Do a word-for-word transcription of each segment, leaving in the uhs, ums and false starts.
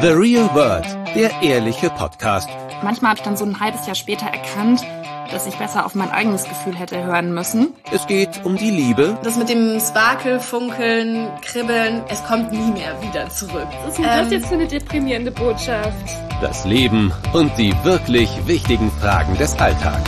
The Real World, der ehrliche Podcast. Manchmal habe ich dann so ein halbes Jahr später erkannt, dass ich besser auf mein eigenes Gefühl hätte hören müssen. Es geht um die Liebe. Das mit dem Sparkel, Funkeln, Kribbeln, es kommt nie mehr wieder zurück. Was ist denn das ähm, jetzt für eine deprimierende Botschaft? Das Leben und die wirklich wichtigen Fragen des Alltags.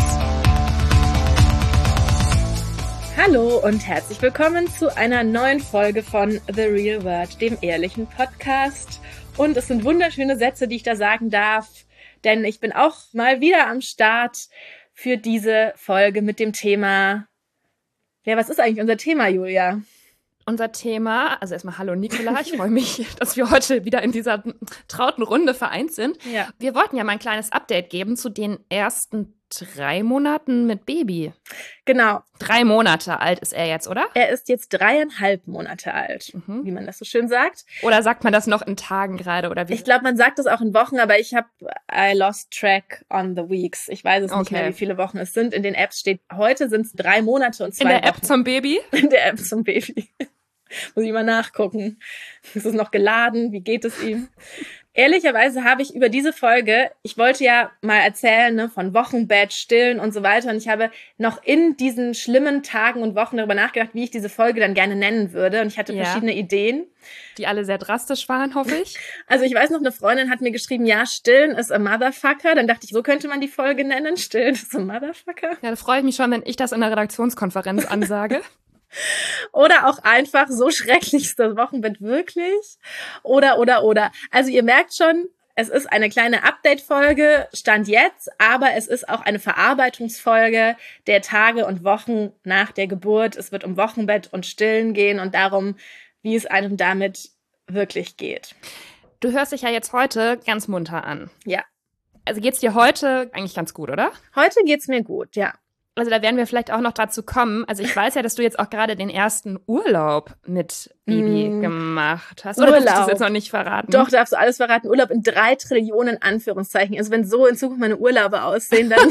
Hallo und herzlich willkommen zu einer neuen Folge von The Real World, dem ehrlichen Podcast. Und es sind wunderschöne Sätze, die ich da sagen darf, denn ich bin auch mal wieder am Start für diese Folge mit dem Thema. Ja, was ist eigentlich unser Thema, Julia? Unser Thema, also erstmal hallo Nicola, ich freue mich, dass wir heute wieder in dieser trauten Runde vereint sind. Ja. Wir wollten ja mal ein kleines Update geben zu den ersten drei Monaten mit Baby. Genau. Drei Monate alt ist er jetzt, oder? Er ist jetzt dreieinhalb Monate alt, mhm. wie man das so schön sagt. Oder sagt man das noch in Tagen gerade? Oder wie? Ich glaube, man sagt das auch in Wochen, aber ich habe I lost track on the weeks. Ich weiß es okay. nicht mehr, wie viele Wochen es sind. In den Apps steht, heute sind es drei Monate und zwei In der Wochen. App zum Baby? In der App zum Baby. Muss ich mal nachgucken. Ist es noch geladen? Wie geht es ihm? Ehrlicherweise habe ich über diese Folge, ich wollte ja mal erzählen, ne, von Wochenbett, Stillen und so weiter. Und ich habe noch in diesen schlimmen Tagen und Wochen darüber nachgedacht, wie ich diese Folge dann gerne nennen würde. Und ich hatte ja. verschiedene Ideen. Die alle sehr drastisch waren, hoffe ich. Also ich weiß noch, eine Freundin hat mir geschrieben, ja, Stillen ist a Motherfucker. Dann dachte ich, so könnte man die Folge nennen. Stillen ist a Motherfucker. Ja, da freue ich mich schon, wenn ich das in der Redaktionskonferenz ansage. Oder auch einfach, so schrecklich ist das Wochenbett wirklich. Oder, oder, oder. Also ihr merkt schon, es ist eine kleine Update-Folge, Stand jetzt, aber es ist auch eine Verarbeitungsfolge der Tage und Wochen nach der Geburt. Es wird um Wochenbett und Stillen gehen und darum, wie es einem damit wirklich geht. Du hörst dich ja jetzt heute ganz munter an. Ja. Also geht's dir heute eigentlich ganz gut, oder? Heute geht's mir gut, ja. Also da werden wir vielleicht auch noch dazu kommen. Also ich weiß ja, dass du jetzt auch gerade den ersten Urlaub mit Baby mm. gemacht hast. Oder Urlaub. darfst du das jetzt noch nicht verraten? Doch, darfst du alles verraten. Urlaub in drei Trillionen Anführungszeichen. Also wenn so in Zukunft meine Urlaube aussehen, dann...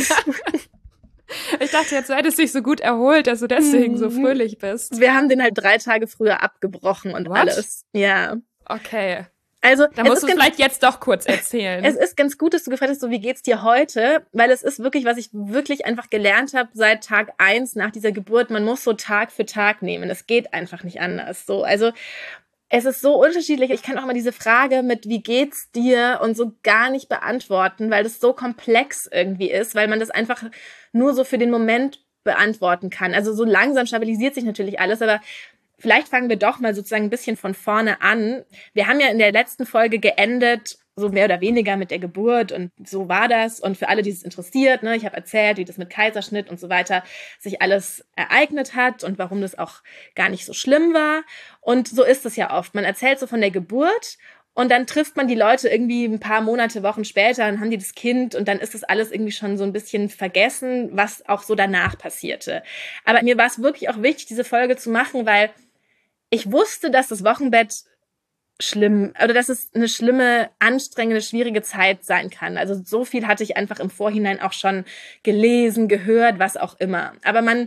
Ich dachte jetzt, du hättest dich so gut erholt, dass du deswegen so fröhlich bist. Wir haben den halt drei Tage früher abgebrochen und What? alles. Ja. Okay. Also, da musst du es vielleicht jetzt doch kurz erzählen. Es ist ganz gut, dass du gefragt hast, so wie geht's dir heute? Weil es ist wirklich, was ich wirklich einfach gelernt habe seit Tag eins nach dieser Geburt. Man muss so Tag für Tag nehmen. Es geht einfach nicht anders. So, also es ist so unterschiedlich. Ich kann auch mal diese Frage mit wie geht's dir und so gar nicht beantworten, weil das so komplex irgendwie ist, weil man das einfach nur so für den Moment beantworten kann. Also so langsam stabilisiert sich natürlich alles, aber vielleicht fangen wir doch mal sozusagen ein bisschen von vorne an. Wir haben ja in der letzten Folge geendet, so mehr oder weniger mit der Geburt und so war das. Und für alle, die es interessiert, ne, ich habe erzählt, wie das mit Kaiserschnitt und so weiter sich alles ereignet hat und warum das auch gar nicht so schlimm war. Und so ist es ja oft. Man erzählt so von der Geburt und dann trifft man die Leute irgendwie ein paar Monate, Wochen später, dann haben die das Kind und dann ist das alles irgendwie schon so ein bisschen vergessen, was auch so danach passierte. Aber mir war es wirklich auch wichtig, diese Folge zu machen, weil ich wusste, dass das Wochenbett schlimm, oder dass es eine schlimme, anstrengende, schwierige Zeit sein kann. Also so viel hatte ich einfach im Vorhinein auch schon gelesen, gehört, was auch immer. Aber man,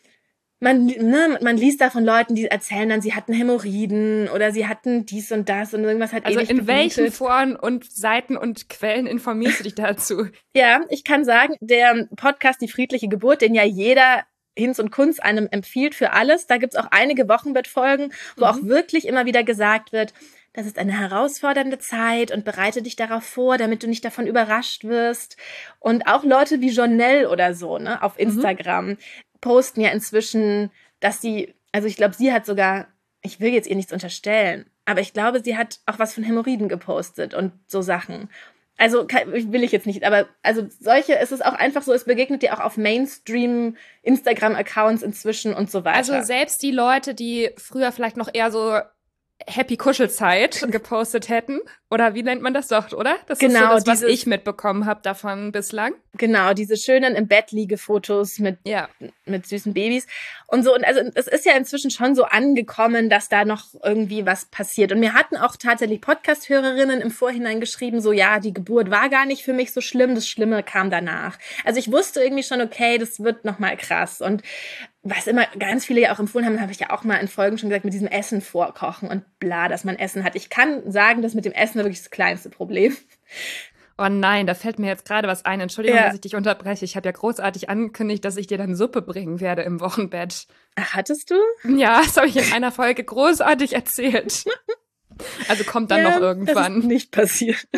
man, ne, man liest da von Leuten, die erzählen dann, sie hatten Hämorrhoiden oder sie hatten dies und das und irgendwas halt also ewig in geblutet. welchen Foren und Seiten und Quellen informierst du dich dazu? Ja, ich kann sagen, der Podcast Die friedliche Geburt, den ja jeder Hinz und Kunz einem empfiehlt für alles. Da gibt's auch einige Wochenbettfolgen, wo mhm. auch wirklich immer wieder gesagt wird, das ist eine herausfordernde Zeit und bereite dich darauf vor, damit du nicht davon überrascht wirst. Und auch Leute wie Jonelle oder so, ne, auf Instagram mhm. posten ja inzwischen, dass sie, also ich glaube, sie hat sogar, ich will jetzt ihr nichts unterstellen, aber ich glaube, sie hat auch was von Hämorrhoiden gepostet und so Sachen. Also will ich jetzt nicht, aber also solche, es ist auch einfach so, es begegnet dir auch auf Mainstream-Instagram-Accounts inzwischen und so weiter. Also selbst die Leute, die früher vielleicht noch eher so Happy Kuschelzeit gepostet hätten, oder wie nennt man das doch, oder? Das genau, ist so das, was dieses, ich mitbekommen habe davon bislang. Genau, diese schönen im Bett liege Fotos mit ja. mit süßen Babys und so. Und also es ist ja inzwischen schon so angekommen, dass da noch irgendwie was passiert. Und mir hatten auch tatsächlich Podcast-Hörerinnen im Vorhinein geschrieben, so ja, die Geburt war gar nicht für mich so schlimm, das Schlimme kam danach. Also ich wusste irgendwie schon, okay, das wird nochmal krass. Und was immer ganz viele ja auch empfohlen haben, habe ich ja auch mal in Folgen schon gesagt, mit diesem Essen vorkochen und bla, dass man Essen hat. Ich kann sagen, dass mit dem Essen wirklich das kleinste Problem. Oh nein, da fällt mir jetzt gerade was ein. Entschuldigung, Ja. dass ich dich unterbreche. Ich habe ja großartig angekündigt, dass ich dir dann Suppe bringen werde im Wochenbett. Ach, hattest du? Ja, das habe ich in einer Folge großartig erzählt. Also kommt dann ja, noch irgendwann. Das ist nicht passiert.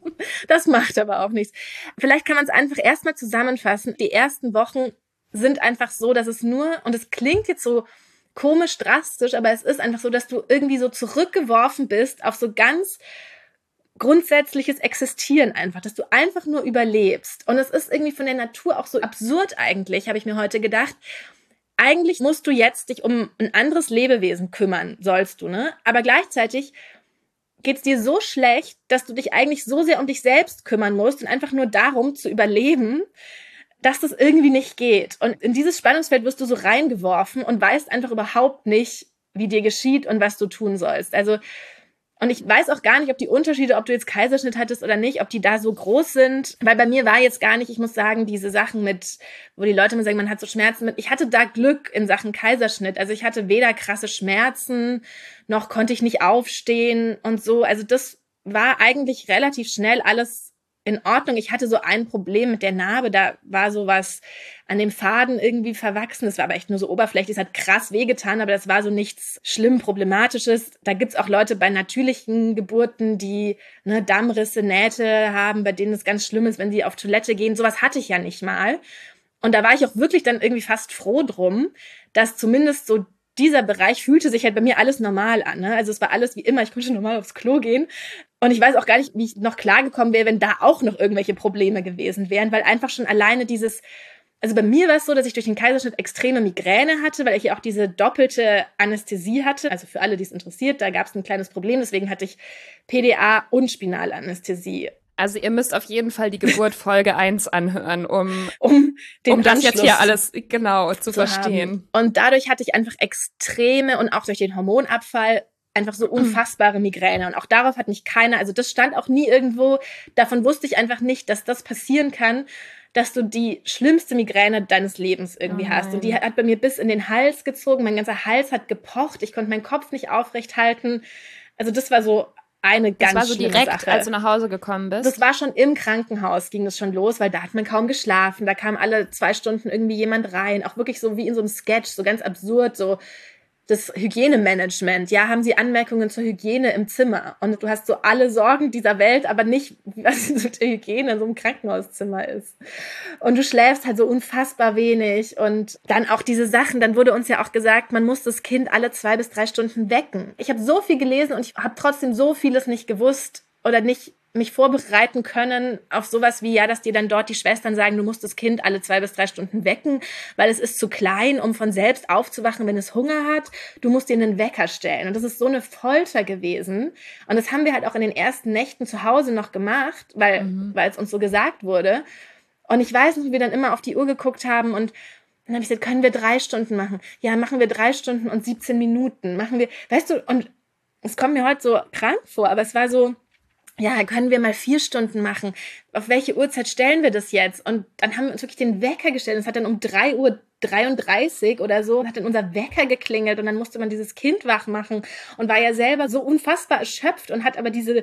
Das macht aber auch nichts. Vielleicht kann man es einfach erstmal zusammenfassen. Die ersten Wochen sind einfach so, dass es nur, und es klingt jetzt so komisch drastisch, aber es ist einfach so, dass du irgendwie so zurückgeworfen bist auf so ganz grundsätzliches Existieren einfach, dass du einfach nur überlebst. Und es ist irgendwie von der Natur auch so absurd eigentlich, habe ich mir heute gedacht. Eigentlich musst du jetzt dich um ein anderes Lebewesen kümmern, sollst du, ne? Aber gleichzeitig geht's dir so schlecht, dass du dich eigentlich so sehr um dich selbst kümmern musst und einfach nur darum zu überleben, dass das irgendwie nicht geht. Und in dieses Spannungsfeld wirst du so reingeworfen und weißt einfach überhaupt nicht, wie dir geschieht und was du tun sollst. Also, und ich weiß auch gar nicht, ob die Unterschiede, ob du jetzt Kaiserschnitt hattest oder nicht, ob die da so groß sind. Weil bei mir war jetzt gar nicht, ich muss sagen, diese Sachen mit, wo die Leute immer sagen, man hat so Schmerzen mit. Ich hatte da Glück in Sachen Kaiserschnitt. Also ich hatte weder krasse Schmerzen, noch konnte ich nicht aufstehen und so. Also das war eigentlich relativ schnell alles in Ordnung. Ich hatte so ein Problem mit der Narbe, da war sowas an dem Faden irgendwie verwachsen. Das war aber echt nur so oberflächlich. Es hat krass wehgetan, aber das war so nichts schlimm Problematisches. Da gibt's auch Leute bei natürlichen Geburten, die ne, Dammrisse, Nähte haben, bei denen es ganz schlimm ist, wenn sie auf Toilette gehen. Sowas hatte ich ja nicht mal. Und da war ich auch wirklich dann irgendwie fast froh drum, dass zumindest so dieser Bereich fühlte sich halt bei mir alles normal an. Ne? Also es war alles wie immer, ich konnte normal aufs Klo gehen. Und ich weiß auch gar nicht, wie ich noch klargekommen wäre, wenn da auch noch irgendwelche Probleme gewesen wären, weil einfach schon alleine dieses, also bei mir war es so, dass ich durch den Kaiserschnitt extreme Migräne hatte, weil ich ja auch diese doppelte Anästhesie hatte. Also für alle, die es interessiert, da gab es ein kleines Problem, deswegen hatte ich P D A und Spinalanästhesie. Also ihr müsst auf jeden Fall die Geburt Folge eins anhören, um, um, den um das jetzt Anschluss hier alles genau zu, zu verstehen. haben. Und dadurch hatte ich einfach extreme und auch durch den Hormonabfall einfach so unfassbare Migräne. Und auch darauf hat mich keiner, also das stand auch nie irgendwo, davon wusste ich einfach nicht, dass das passieren kann, dass du die schlimmste Migräne deines Lebens irgendwie Oh hast. Und die hat bei mir bis in den Hals gezogen, mein ganzer Hals hat gepocht, ich konnte meinen Kopf nicht aufrecht halten. Also das war so eine ganz Das war so schlimme direkt, Sache. als du nach Hause gekommen bist? Das war schon im Krankenhaus, ging das schon los, weil da hat man kaum geschlafen. Da kam alle zwei Stunden irgendwie jemand rein. Auch wirklich so wie in so einem Sketch, so ganz absurd, so das Hygienemanagement. Ja, haben sie Anmerkungen zur Hygiene im Zimmer? Und du hast so alle Sorgen dieser Welt, aber nicht, was mit der Hygiene in so einem Krankenhauszimmer ist. Und du schläfst halt so unfassbar wenig. Und dann auch diese Sachen, dann wurde uns ja auch gesagt, man muss das Kind alle zwei bis drei Stunden wecken. Ich habe so viel gelesen und ich habe trotzdem so vieles nicht gewusst oder nicht mich vorbereiten können auf sowas wie, ja, dass dir dann dort die Schwestern sagen, du musst das Kind alle zwei bis drei Stunden wecken, weil es ist zu klein, um von selbst aufzuwachen, wenn es Hunger hat. Du musst dir einen Wecker stellen. Und das ist so eine Folter gewesen. Und das haben wir halt auch in den ersten Nächten zu Hause noch gemacht, weil, mhm. weil es uns so gesagt wurde. Und ich weiß noch, wie wir dann immer auf die Uhr geguckt haben und dann habe ich gesagt, können wir drei Stunden machen? Ja, machen wir drei Stunden und siebzehn Minuten. Machen wir, weißt du, und es kommt mir heute so krank vor, aber es war so, ja, können wir mal vier Stunden machen? Auf welche Uhrzeit stellen wir das jetzt? Und dann haben wir uns wirklich den Wecker gestellt. Es hat dann um drei Uhr dreiunddreißig oder so, hat dann unser Wecker geklingelt und dann musste man dieses Kind wach machen und war ja selber so unfassbar erschöpft und hat aber diese,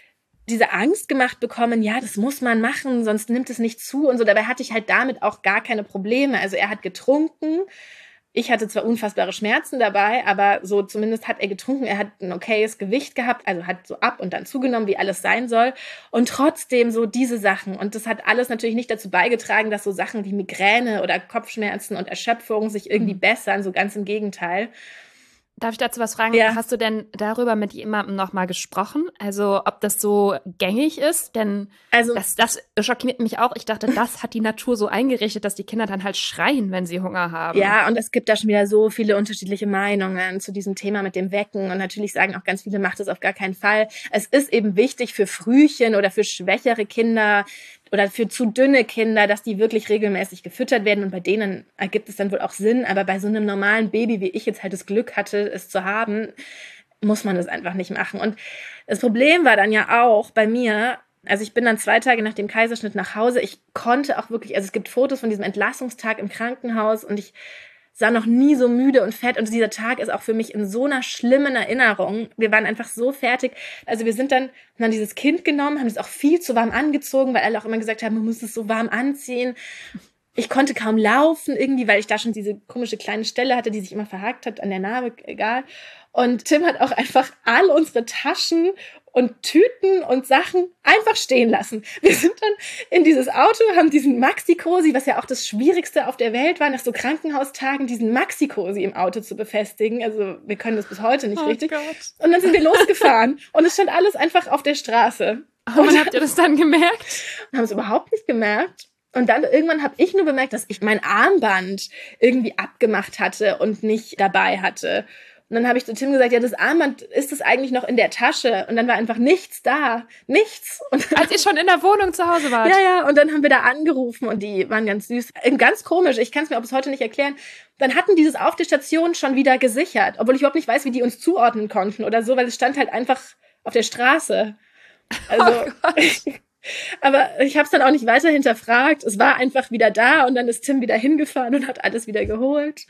diese Angst gemacht bekommen, ja, das muss man machen, sonst nimmt es nicht zu und so. Dabei hatte ich halt damit auch gar keine Probleme. Also er hat getrunken. Ich hatte zwar unfassbare Schmerzen dabei, aber so zumindest hat er getrunken. Er hat ein okayes Gewicht gehabt, also hat so ab und dann zugenommen, wie alles sein soll. Und trotzdem so diese Sachen. Und das hat alles natürlich nicht dazu beigetragen, dass so Sachen wie Migräne oder Kopfschmerzen und Erschöpfung sich irgendwie bessern. So ganz im Gegenteil. Darf ich dazu was fragen? Ja. Hast du denn darüber mit jemandem nochmal gesprochen? Also ob das so gängig ist? Denn also, das, das schockiert mich auch. Ich dachte, das hat die Natur so eingerichtet, dass die Kinder dann halt schreien, wenn sie Hunger haben. Ja, und es gibt da schon wieder so viele unterschiedliche Meinungen zu diesem Thema mit dem Wecken. Und natürlich sagen auch ganz viele, macht es auf gar keinen Fall. Es ist eben wichtig für Frühchen oder für schwächere Kinder oder für zu dünne Kinder, dass die wirklich regelmäßig gefüttert werden. Und bei denen ergibt es dann wohl auch Sinn. Aber bei so einem normalen Baby, wie ich jetzt halt das Glück hatte, es zu haben, muss man das einfach nicht machen. Und das Problem war dann ja auch bei mir, also ich bin dann zwei Tage nach dem Kaiserschnitt nach Hause. Ich konnte auch wirklich, also es gibt Fotos von diesem Entlassungstag im Krankenhaus und ich sah noch nie so müde und fett und dieser Tag ist auch für mich in so einer schlimmen Erinnerung. Wir waren einfach so fertig. Also wir sind dann, haben dann dieses Kind genommen, haben es auch viel zu warm angezogen, weil alle auch immer gesagt haben, man muss es so warm anziehen. Ich konnte kaum laufen irgendwie, weil ich da schon diese komische kleine Stelle hatte, die sich immer verhakt hat an der Narbe, egal. Und Tim hat auch einfach all unsere Taschen und Tüten und Sachen einfach stehen lassen. Wir sind dann in dieses Auto, haben diesen Maxi-Cosi, was ja auch das Schwierigste auf der Welt war, nach so Krankenhaustagen, diesen Maxi-Cosi im Auto zu befestigen. Also wir können das bis heute nicht Oh richtig. Gott. Und dann sind wir losgefahren und es stand alles einfach auf der Straße. Oh, und habt ihr das dann gemerkt? Wir haben es überhaupt nicht gemerkt. Und dann irgendwann habe ich nur bemerkt, dass ich mein Armband irgendwie abgemacht hatte und nicht dabei hatte. Und dann habe ich zu Tim gesagt, ja, das Armband, ist das eigentlich noch in der Tasche? Und dann war einfach nichts da. Nichts. Und Als ihr schon in der Wohnung zu Hause wart? Ja, ja. Und dann haben wir da angerufen und die waren ganz süß. Ganz komisch. Ich kann es mir auch bis heute nicht erklären. Dann hatten die das auf der Station schon wieder gesichert. Obwohl ich überhaupt nicht weiß, wie die uns zuordnen konnten oder so, weil es stand halt einfach auf der Straße. Also, Oh aber ich habe es dann auch nicht weiter hinterfragt. Es war einfach wieder da und dann ist Tim wieder hingefahren und hat alles wieder geholt.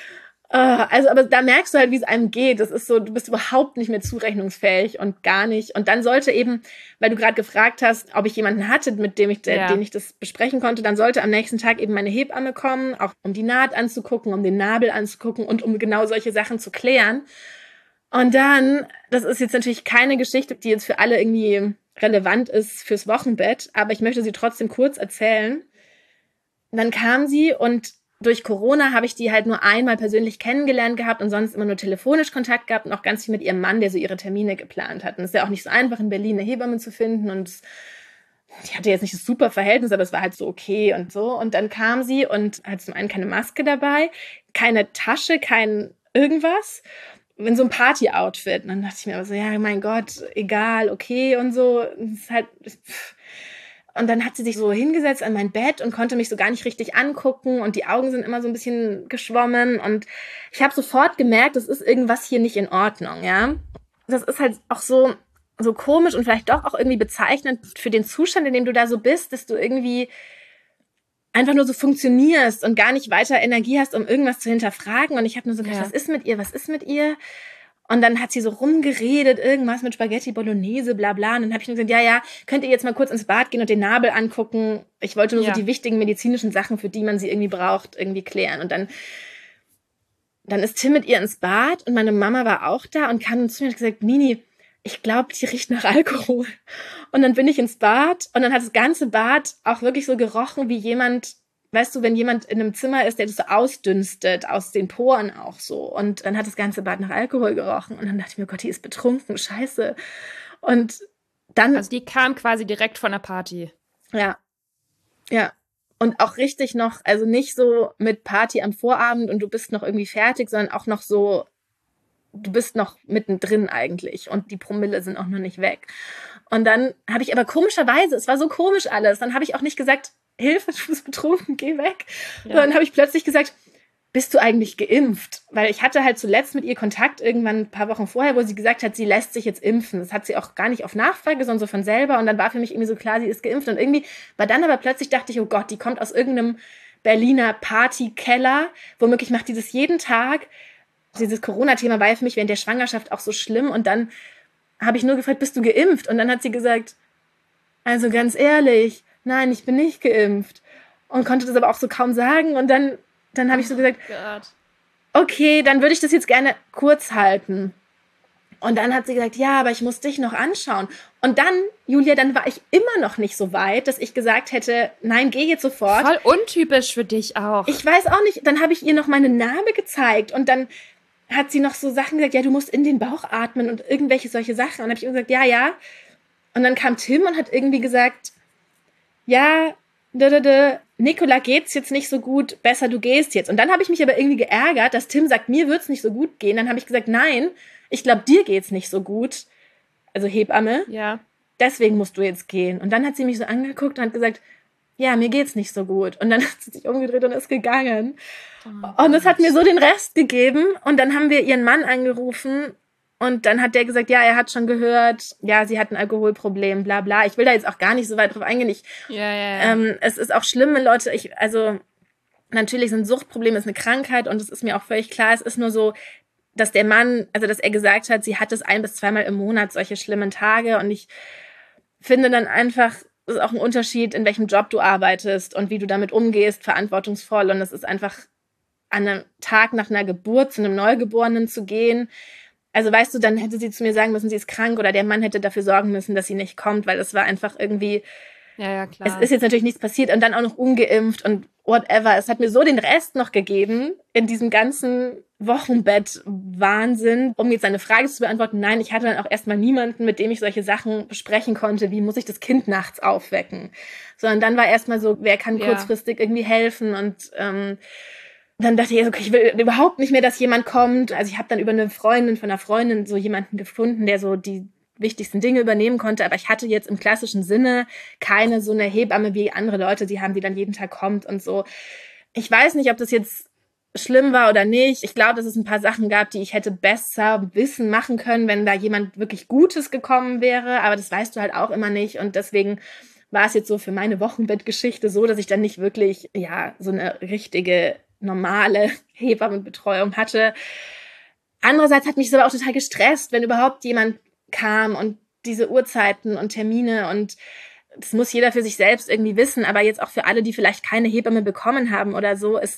Also, aber da merkst du halt, wie es einem geht. Das ist so, du bist überhaupt nicht mehr zurechnungsfähig und gar nicht. Und dann sollte eben, weil du gerade gefragt hast, ob ich jemanden hatte, mit dem ich, ja. den ich das besprechen konnte, dann sollte am nächsten Tag eben meine Hebamme kommen, auch um die Naht anzugucken, um den Nabel anzugucken und um genau solche Sachen zu klären. Und dann, das ist jetzt natürlich keine Geschichte, die jetzt für alle irgendwie relevant ist fürs Wochenbett, aber ich möchte sie trotzdem kurz erzählen. Dann kam sie und durch Corona habe ich die halt nur einmal persönlich kennengelernt gehabt und sonst immer nur telefonisch Kontakt gehabt und auch ganz viel mit ihrem Mann, der so ihre Termine geplant hat. Und es ist ja auch nicht so einfach, in Berlin eine Hebamme zu finden und die hatte jetzt nicht das super Verhältnis, aber es war halt so okay und so. Und dann kam sie und hat zum einen keine Maske dabei, keine Tasche, kein irgendwas, in so einem Party-Outfit. Und dann dachte ich mir aber so, ja, mein Gott, egal, okay und so. Es ist halt... Pff. Und dann hat sie sich so hingesetzt an mein Bett und konnte mich so gar nicht richtig angucken und die Augen sind immer so ein bisschen geschwommen und ich habe sofort gemerkt, es ist irgendwas hier nicht in Ordnung, ja. Das ist halt auch so, so komisch und vielleicht doch auch irgendwie bezeichnend für den Zustand, in dem du da so bist, dass du irgendwie einfach nur so funktionierst und gar nicht weiter Energie hast, um irgendwas zu hinterfragen. Und ich habe nur so gedacht, ja. was ist mit ihr, was ist mit ihr? Und dann hat sie so rumgeredet, irgendwas mit Spaghetti Bolognese, bla bla. Und dann habe ich nur gesagt, ja, ja, könnt ihr jetzt mal kurz ins Bad gehen und den Nabel angucken? Ich wollte nur ja. so die wichtigen medizinischen Sachen, für die man sie irgendwie braucht, irgendwie klären. Und dann, dann ist Tim mit ihr ins Bad und meine Mama war auch da und kam zu mir und hat gesagt, Nini, ich glaube, die riecht nach Alkohol. Und dann bin ich ins Bad und dann hat das ganze Bad auch wirklich so gerochen, wie jemand... Weißt du, wenn jemand in einem Zimmer ist, der das so ausdünstet, aus den Poren auch so. Und dann hat das ganze Bad nach Alkohol gerochen. Und dann dachte ich mir, Gott, die ist betrunken, scheiße. Und dann... Also die kam quasi direkt von der Party. Ja, ja. Und auch richtig noch, also nicht so mit Party am Vorabend und du bist noch irgendwie fertig, sondern auch noch so, du bist noch mittendrin eigentlich. Und die Promille sind auch noch nicht weg. Und dann habe ich aber komischerweise, es war so komisch alles, dann habe ich auch nicht gesagt, Hilfe, du bist betrunken, geh weg. Ja. Und dann habe ich plötzlich gesagt, bist du eigentlich geimpft? Weil ich hatte halt zuletzt mit ihr Kontakt irgendwann ein paar Wochen vorher, wo sie gesagt hat, sie lässt sich jetzt impfen. Das hat sie auch gar nicht auf Nachfrage, sondern so von selber. Und dann war für mich irgendwie so klar, sie ist geimpft. Und irgendwie war dann aber plötzlich, dachte ich, oh Gott, die kommt aus irgendeinem Berliner Partykeller. Womöglich macht die das jeden Tag. Dieses Corona-Thema war ja für mich während der Schwangerschaft auch so schlimm. Und dann habe ich nur gefragt, bist du geimpft? Und dann hat sie gesagt, also ganz ehrlich, nein, ich bin nicht geimpft. Und konnte das aber auch so kaum sagen. Und dann, dann habe ich so gesagt, oh okay, dann würde ich das jetzt gerne kurz halten. Und dann hat sie gesagt, ja, aber ich muss dich noch anschauen. Und dann, Julia, dann war ich immer noch nicht so weit, dass ich gesagt hätte, nein, geh jetzt sofort. Voll untypisch für dich auch. Ich weiß auch nicht. Dann habe ich ihr noch meine Narbe gezeigt. Und dann hat sie noch so Sachen gesagt, ja, du musst in den Bauch atmen und irgendwelche solche Sachen. Und dann habe ich ihr gesagt, ja, ja. Und dann kam Tim und hat irgendwie gesagt, ja, da, da, da, Nicola geht's jetzt nicht so gut, besser du gehst jetzt. Und dann habe ich mich aber irgendwie geärgert, dass Tim sagt, mir wird's nicht so gut gehen. Dann habe ich gesagt, nein, ich glaube, dir geht's nicht so gut. Also Hebamme. Ja. Deswegen musst du jetzt gehen. Und dann hat sie mich so angeguckt und hat gesagt, ja, mir geht's nicht so gut. Und dann hat sie sich umgedreht und ist gegangen. Oh, und es hat mir so den Rest gegeben. Und dann haben wir ihren Mann angerufen. Und dann hat der gesagt, ja, er hat schon gehört, ja, sie hat ein Alkoholproblem, bla bla. Ich will da jetzt auch gar nicht so weit drauf eingehen. Ich, ja, ja, ja. Ähm, es ist auch schlimm, wenn Leute, ich, also natürlich sind Suchtprobleme ist eine Krankheit und es ist mir auch völlig klar, es ist nur so, dass der Mann, also dass er gesagt hat, sie hat es ein- bis zweimal im Monat, solche schlimmen Tage. Und ich finde dann einfach, es ist auch ein Unterschied, in welchem Job du arbeitest und wie du damit umgehst, verantwortungsvoll. Und es ist einfach an einem Tag nach einer Geburt zu einem Neugeborenen zu gehen. Also weißt du, dann hätte sie zu mir sagen müssen, sie ist krank oder der Mann hätte dafür sorgen müssen, dass sie nicht kommt, weil es war einfach irgendwie, Ja, ja, klar. es ist jetzt natürlich nichts passiert und dann auch noch ungeimpft und whatever. Es hat mir so den Rest noch gegeben in diesem ganzen Wochenbett-Wahnsinn, um jetzt eine Frage zu beantworten. Nein, ich hatte dann auch erstmal niemanden, mit dem ich solche Sachen besprechen konnte. Wie muss ich das Kind nachts aufwecken? Sondern dann war erstmal so, wer kann Ja. kurzfristig irgendwie helfen? Und ähm, dann dachte ich, okay, ich will überhaupt nicht mehr, dass jemand kommt. Also ich habe dann über eine Freundin von einer Freundin so jemanden gefunden, der so die wichtigsten Dinge übernehmen konnte, aber ich hatte jetzt im klassischen Sinne keine so eine Hebamme wie andere Leute, die haben, die dann jeden Tag kommt und so. Ich weiß nicht, ob das jetzt schlimm war oder nicht. Ich glaube, dass es ein paar Sachen gab, die ich hätte besser wissen, machen können, wenn da jemand wirklich Gutes gekommen wäre, aber das weißt du halt auch immer nicht und deswegen war es jetzt so für meine Wochenbettgeschichte so, dass ich dann nicht wirklich, ja, so eine richtige, normale Hebammenbetreuung hatte. Andererseits hat mich das aber auch total gestresst, wenn überhaupt jemand kam und diese Uhrzeiten und Termine und das muss jeder für sich selbst irgendwie wissen, aber jetzt auch für alle, die vielleicht keine Hebamme bekommen haben oder so, es,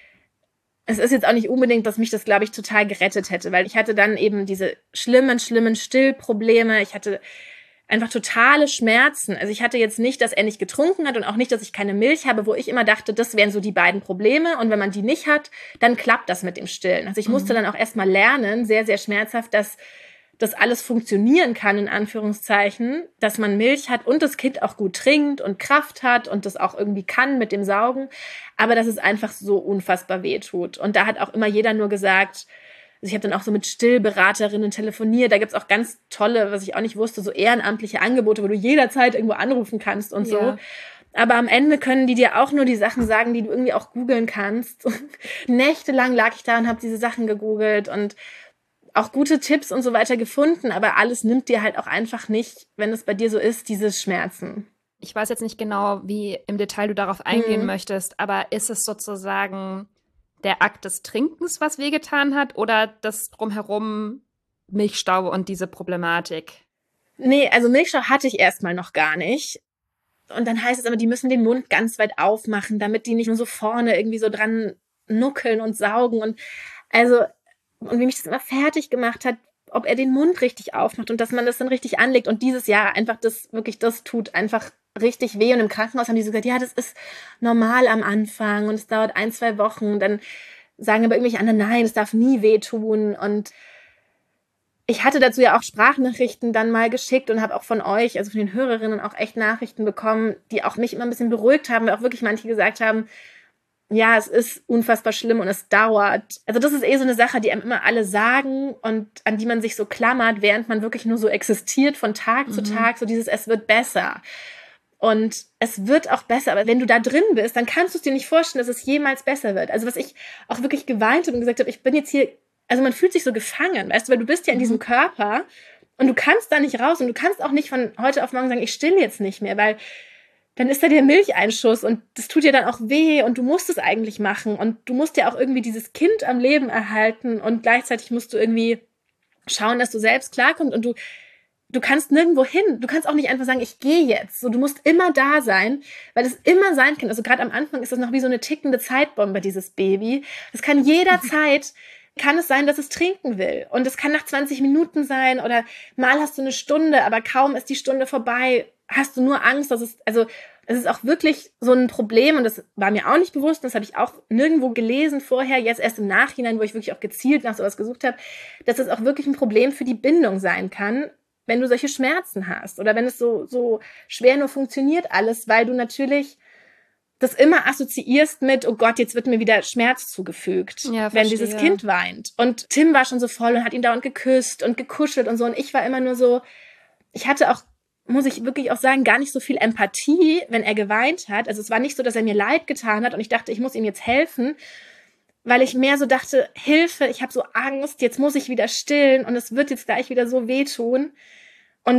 es ist jetzt auch nicht unbedingt, dass mich das, glaube ich, total gerettet hätte, weil ich hatte dann eben diese schlimmen, schlimmen Stillprobleme, ich hatte einfach totale Schmerzen. Also ich hatte jetzt nicht, dass er nicht getrunken hat und auch nicht, dass ich keine Milch habe, wo ich immer dachte, das wären so die beiden Probleme und wenn man die nicht hat, dann klappt das mit dem Stillen. Also ich mhm. musste dann auch erstmal lernen, sehr, sehr schmerzhaft, dass das alles funktionieren kann, in Anführungszeichen, dass man Milch hat und das Kind auch gut trinkt und Kraft hat und das auch irgendwie kann mit dem Saugen, aber dass es einfach so unfassbar weh tut. Und da hat auch immer jeder nur gesagt, also ich habe dann auch so mit Stillberaterinnen telefoniert, da gibt's auch ganz tolle, was ich auch nicht wusste, so ehrenamtliche Angebote, wo du jederzeit irgendwo anrufen kannst und so. Ja. Aber am Ende können die dir auch nur die Sachen sagen, die du irgendwie auch googeln kannst. Nächtelang lag ich da und habe diese Sachen gegoogelt und auch gute Tipps und so weiter gefunden, aber alles nimmt dir halt auch einfach nicht, wenn es bei dir so ist, diese Schmerzen. Ich weiß jetzt nicht genau, wie im Detail du darauf eingehen Mhm. möchtest, aber ist es sozusagen der Akt des Trinkens, was wehgetan hat, oder das drumherum Milchstau und diese Problematik? Nee, also Milchstau hatte ich erstmal noch gar nicht. Und dann heißt es aber, die müssen den Mund ganz weit aufmachen, damit die nicht nur so vorne irgendwie so dran nuckeln und saugen. Und also, und wie mich das immer fertig gemacht hat, ob er den Mund richtig aufmacht und dass man das dann richtig anlegt. Und dieses Jahr einfach das, wirklich, das tut einfach richtig weh. Und im Krankenhaus haben die so gesagt, ja, das ist normal am Anfang und es dauert ein, zwei Wochen. Und dann sagen aber irgendwelche anderen, nein, es darf nie wehtun. Und ich hatte dazu ja auch Sprachnachrichten dann mal geschickt und habe auch von euch, also von den Hörerinnen, auch echt Nachrichten bekommen, die auch mich immer ein bisschen beruhigt haben, weil auch wirklich manche gesagt haben, ja, es ist unfassbar schlimm und es dauert. Also das ist eh so eine Sache, die einem immer alle sagen und an die man sich so klammert, während man wirklich nur so existiert von Tag mhm. zu Tag, so dieses, es wird besser. Und es wird auch besser, aber wenn du da drin bist, dann kannst du es dir nicht vorstellen, dass es jemals besser wird. Also was ich auch wirklich geweint habe und gesagt habe, ich bin jetzt hier, also man fühlt sich so gefangen, weißt du, weil du bist ja in diesem Körper und du kannst da nicht raus und du kannst auch nicht von heute auf morgen sagen, ich still jetzt nicht mehr, weil dann ist da der Milcheinschuss und das tut dir dann auch weh und du musst es eigentlich machen und du musst ja auch irgendwie dieses Kind am Leben erhalten und gleichzeitig musst du irgendwie schauen, dass du selbst klarkommst und du du kannst nirgendwo hin. Du kannst auch nicht einfach sagen, ich gehe jetzt. So, du musst immer da sein, weil es immer sein kann. Also gerade am Anfang ist das noch wie so eine tickende Zeitbombe, dieses Baby. Es kann jederzeit kann es sein, dass es trinken will. Und es kann nach zwanzig Minuten sein oder mal hast du eine Stunde, aber kaum ist die Stunde vorbei, hast du nur Angst, dass es, also es ist auch wirklich so ein Problem und das war mir auch nicht bewusst, das habe ich auch nirgendwo gelesen vorher, jetzt erst im Nachhinein, wo ich wirklich auch gezielt nach sowas gesucht habe, dass es auch wirklich ein Problem für die Bindung sein kann, wenn du solche Schmerzen hast oder wenn es so, so schwer nur funktioniert alles, weil du natürlich das immer assoziierst mit, oh Gott, jetzt wird mir wieder Schmerz zugefügt, ja, wenn dieses Kind weint. Und Tim war schon so voll und hat ihn dauernd geküsst und gekuschelt und so. Und ich war immer nur so, ich hatte auch, muss ich wirklich auch sagen, gar nicht so viel Empathie, wenn er geweint hat. Also es war nicht so, dass er mir leid getan hat und ich dachte, ich muss ihm jetzt helfen, weil ich mehr so dachte, Hilfe, ich habe so Angst, jetzt muss ich wieder stillen und es wird jetzt gleich wieder so wehtun. Und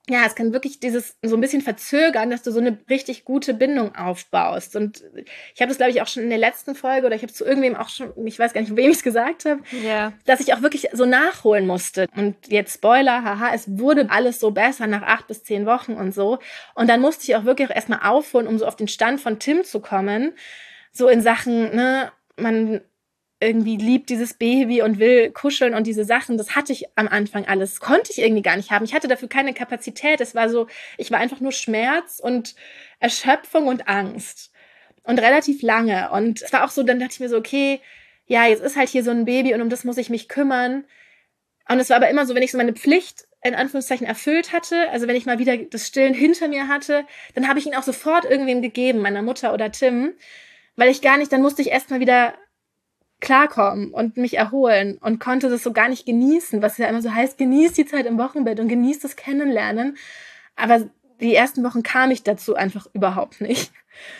ja, es kann wirklich dieses so ein bisschen verzögern, dass du so eine richtig gute Bindung aufbaust. Und ich habe das, glaube ich, auch schon in der letzten Folge oder ich habe es zu irgendwem auch schon, ich weiß gar nicht, wem ich es gesagt habe, ja. dass ich auch wirklich so nachholen musste. Und jetzt Spoiler, haha, es wurde alles so besser nach acht bis zehn Wochen und so. Und dann musste ich auch wirklich auch erstmal aufholen, um so auf den Stand von Tim zu kommen. So in Sachen, ne, man irgendwie liebt dieses Baby und will kuscheln und diese Sachen, das hatte ich am Anfang alles, konnte ich irgendwie gar nicht haben. Ich hatte dafür keine Kapazität. Es war so, ich war einfach nur Schmerz und Erschöpfung und Angst. Und relativ lange. Und es war auch so, dann dachte ich mir so, okay, ja, jetzt ist halt hier so ein Baby und um das muss ich mich kümmern. Und es war aber immer so, wenn ich so meine Pflicht in Anführungszeichen erfüllt hatte, also wenn ich mal wieder das Stillen hinter mir hatte, dann habe ich ihn auch sofort irgendwem gegeben, meiner Mutter oder Tim, weil ich gar nicht, dann musste ich erstmal wieder klarkommen und mich erholen und konnte das so gar nicht genießen, was ja immer so heißt, genieß die Zeit im Wochenbett und genieß das Kennenlernen. Aber die ersten Wochen kam ich dazu einfach überhaupt nicht.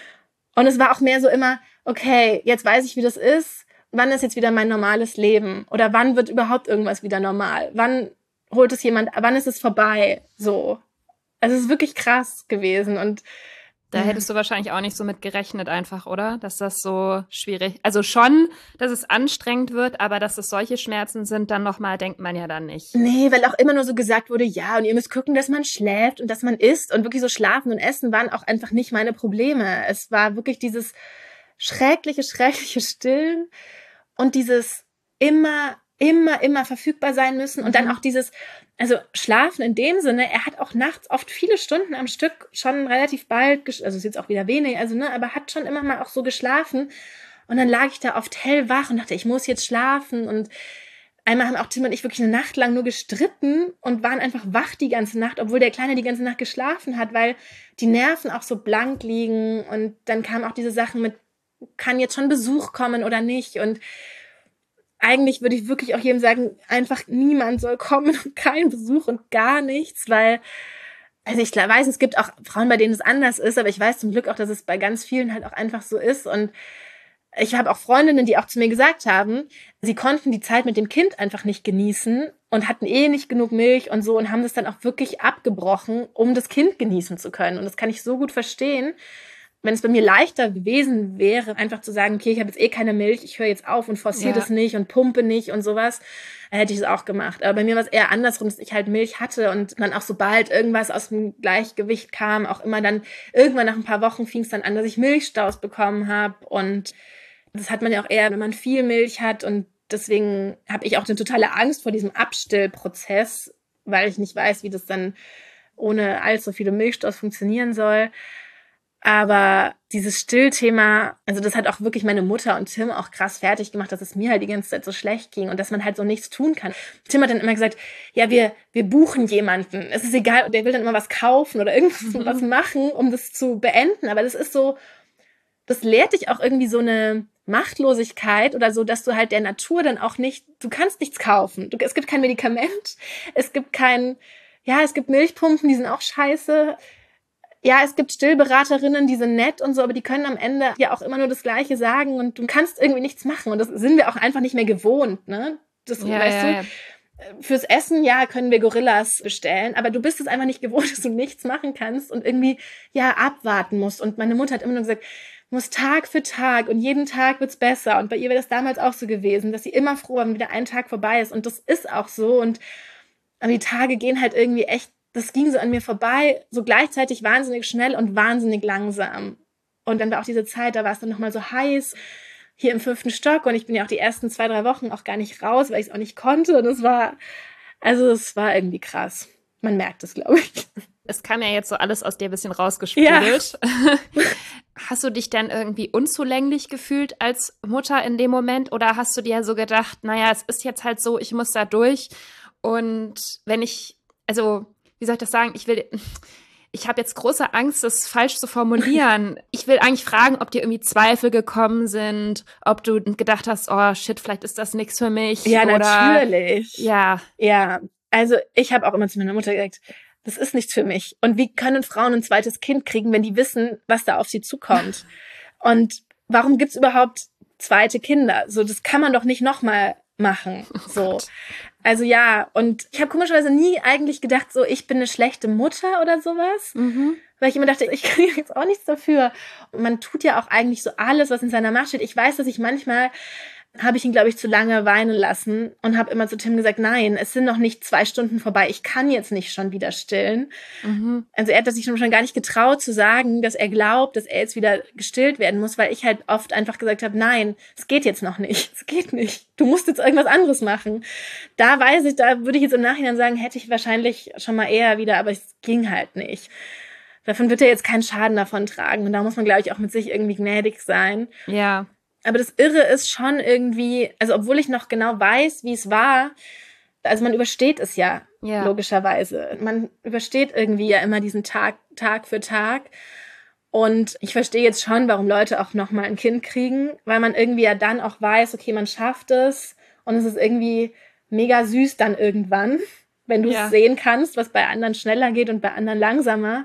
Und es war auch mehr so immer, okay, jetzt weiß ich, wie das ist. Wann ist jetzt wieder mein normales Leben? Oder wann wird überhaupt irgendwas wieder normal? Wann holt es jemand, wann ist es vorbei? So. Also es ist wirklich krass gewesen und da hättest du wahrscheinlich auch nicht so mit gerechnet einfach, oder? Dass das so schwierig, also schon, dass es anstrengend wird, aber dass es solche Schmerzen sind, dann nochmal denkt man ja dann nicht. Nee, weil auch immer nur so gesagt wurde, ja, und ihr müsst gucken, dass man schläft und dass man isst und wirklich so Schlafen und Essen waren auch einfach nicht meine Probleme. Es war wirklich dieses schreckliche, schreckliche Stillen und dieses immer, immer, immer verfügbar sein müssen und dann auch dieses, also Schlafen in dem Sinne, er hat auch nachts oft viele Stunden am Stück schon relativ bald, gesch- also ist jetzt auch wieder wenig, also ne, aber hat schon immer mal auch so geschlafen und dann lag ich da oft hellwach und dachte, ich muss jetzt schlafen und einmal haben auch Tim und ich wirklich eine Nacht lang nur gestritten und waren einfach wach die ganze Nacht, obwohl der Kleine die ganze Nacht geschlafen hat, weil die Nerven auch so blank liegen und dann kamen auch diese Sachen mit, kann jetzt schon Besuch kommen oder nicht und eigentlich würde ich wirklich auch jedem sagen, einfach niemand soll kommen und kein Besuch und gar nichts, weil, also ich weiß, es gibt auch Frauen, bei denen es anders ist, aber ich weiß zum Glück auch, dass es bei ganz vielen halt auch einfach so ist und ich habe auch Freundinnen, die auch zu mir gesagt haben, sie konnten die Zeit mit dem Kind einfach nicht genießen und hatten eh nicht genug Milch und so und haben das dann auch wirklich abgebrochen, um das Kind genießen zu können und das kann ich so gut verstehen. Wenn es bei mir leichter gewesen wäre, einfach zu sagen, okay, ich habe jetzt eh keine Milch, ich höre jetzt auf und forciere Ja. das nicht und pumpe nicht und sowas, hätte ich es auch gemacht. Aber bei mir war es eher andersrum, dass ich halt Milch hatte und dann auch sobald irgendwas aus dem Gleichgewicht kam, auch immer dann, irgendwann nach ein paar Wochen fing es dann an, dass ich Milchstaus bekommen habe und das hat man ja auch eher, wenn man viel Milch hat und deswegen habe ich auch eine totale Angst vor diesem Abstillprozess, weil ich nicht weiß, wie das dann ohne allzu viele Milchstaus funktionieren soll. Aber dieses Stillthema, also das hat auch wirklich meine Mutter und Tim auch krass fertig gemacht, dass es mir halt die ganze Zeit so schlecht ging und dass man halt so nichts tun kann. Tim hat dann immer gesagt, ja, wir wir buchen jemanden. Es ist egal, und der will dann immer was kaufen oder irgendwas was machen, um das zu beenden. Aber das ist so, das lehrt dich auch irgendwie so eine Machtlosigkeit oder so, dass du halt der Natur dann auch nicht, du kannst nichts kaufen. Du, es gibt kein Medikament, es gibt kein, ja, es gibt Milchpumpen, die sind auch scheiße. Ja, es gibt Stillberaterinnen, die sind nett und so, aber die können am Ende ja auch immer nur das Gleiche sagen und du kannst irgendwie nichts machen. Und das sind wir auch einfach nicht mehr gewohnt, ne? Das, Ja, weißt ja, du, ja. fürs Essen, ja, können wir Gorillas bestellen, aber du bist es einfach nicht gewohnt, dass du nichts machen kannst und irgendwie, ja, abwarten musst. Und meine Mutter hat immer nur gesagt, du musst Tag für Tag und jeden Tag wird's besser. Und bei ihr wäre das damals auch so gewesen, dass sie immer froh war, wenn wieder ein Tag vorbei ist. Und das ist auch so. Und aber die Tage gehen halt irgendwie echt, das ging so an mir vorbei, so gleichzeitig wahnsinnig schnell und wahnsinnig langsam. Und dann war auch diese Zeit, da war es dann nochmal so heiß, hier im fünften Stock. Und ich bin ja auch die ersten zwei, drei Wochen auch gar nicht raus, weil ich es auch nicht konnte. Und es war, also es war irgendwie krass. Man merkt es, glaube ich. Es kam ja jetzt so alles aus dir ein bisschen rausgesprudelt. Ja. Hast du dich dann irgendwie unzulänglich gefühlt als Mutter in dem Moment? Oder hast du dir so gedacht, naja, es ist jetzt halt so, ich muss da durch. Und wenn ich, also, wie soll ich das sagen? Ich will, ich habe jetzt große Angst, das falsch zu formulieren. Ich will eigentlich fragen, ob dir irgendwie Zweifel gekommen sind, ob du gedacht hast, oh shit, vielleicht ist das nichts für mich. Ja, oder, natürlich. Ja. Ja, also ich habe auch immer zu meiner Mutter gesagt, das ist nichts für mich. Und wie können Frauen ein zweites Kind kriegen, wenn die wissen, was da auf sie zukommt? Und warum gibt's überhaupt zweite Kinder? So, das kann man doch nicht nochmal machen. So. Also ja, und ich habe komischerweise nie eigentlich gedacht, so ich bin eine schlechte Mutter oder sowas. Mhm. Weil ich immer dachte, ich kriege jetzt auch nichts dafür. Und man tut ja auch eigentlich so alles, was in seiner Macht steht. Ich weiß, dass ich manchmal, habe ich ihn, glaube ich, zu lange weinen lassen und habe immer zu Tim gesagt, nein, es sind noch nicht zwei Stunden vorbei. Ich kann jetzt nicht schon wieder stillen. Mhm. Also er hat sich schon gar nicht getraut zu sagen, dass er glaubt, dass er jetzt wieder gestillt werden muss, weil ich halt oft einfach gesagt habe, nein, es geht jetzt noch nicht. Es geht nicht. Du musst jetzt irgendwas anderes machen. Da weiß ich, da würde ich jetzt im Nachhinein sagen, hätte ich wahrscheinlich schon mal eher wieder, aber es ging halt nicht. Davon wird er jetzt keinen Schaden davon tragen. Und da muss man, glaube ich, auch mit sich irgendwie gnädig sein. Ja. Aber das Irre ist schon irgendwie, also obwohl ich noch genau weiß, wie es war, also man übersteht es ja, ja. logischerweise. Man übersteht irgendwie ja immer diesen Tag, Tag für Tag. Und ich verstehe jetzt schon, warum Leute auch nochmal ein Kind kriegen, weil man irgendwie ja dann auch weiß, okay, man schafft es. Und es ist irgendwie mega süß dann irgendwann, wenn du es ja. sehen kannst, was bei anderen schneller geht und bei anderen langsamer.